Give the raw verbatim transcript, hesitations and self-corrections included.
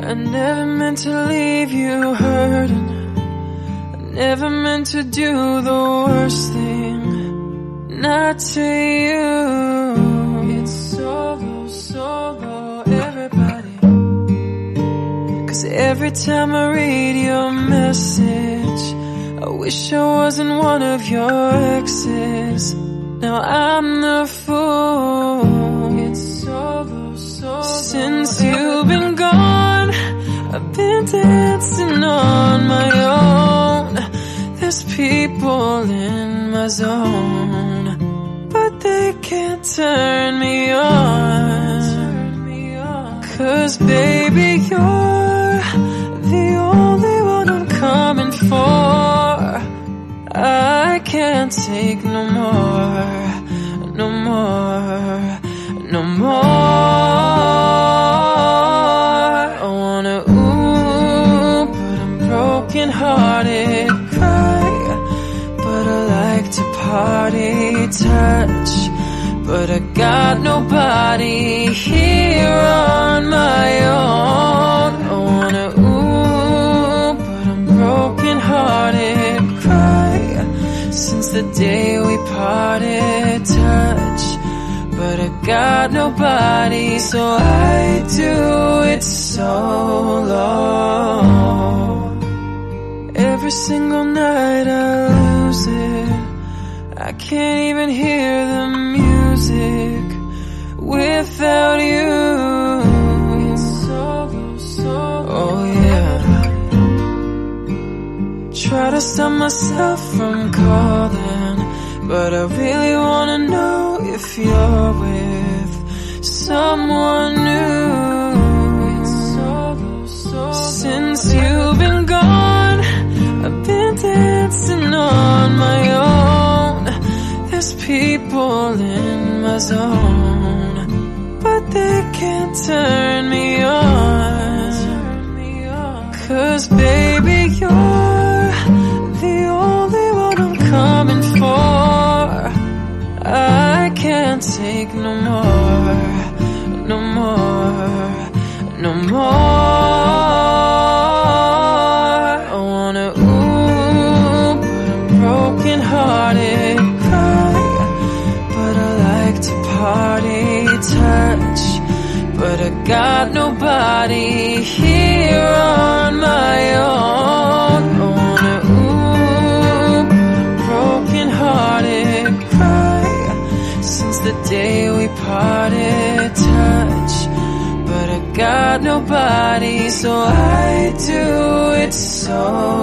I never meant to leave you hurting. I never meant to do the worst thing. Not to you. It's solo, solo, everybody. Cause every time I read your message, I wish I wasn't one of your exes. Now I'm the fool. It's solo, solo. Since you've been gone, I've been dancing on my own. There's people in my zone, but they can't turn me on. Cause baby, you're the only one I'm coming for. I can't take no more, no more, no more. I wanna ooh, but I'm broken hearted. Cry, but I like to party. Touch, but I got nobody here on my own. I wanna ooh, but I'm broken hearted. Cry, since the day we parted. Touch, but I got nobody, so I do it solo. Every single night I lose it. I can't even hear the music without you. It's solo, solo. Oh yeah. Try to stop myself from calling, but I really wanna know if you're with someone new. It's solo, solo. Since you've been gone, I've been dancing on my own. There's people in my zone, but they can't turn me on. Cause baby, you're the only one I'm coming for. I can't take no more, no more, no more. I wanna ooh, but I'm broken hearted. Cry, but I like to party. Touch, but I got nobody here on my own. I wanna ooh, but I'm broken hearted. Cry, since the day we parted. Touch, but I got nobody, so I do it so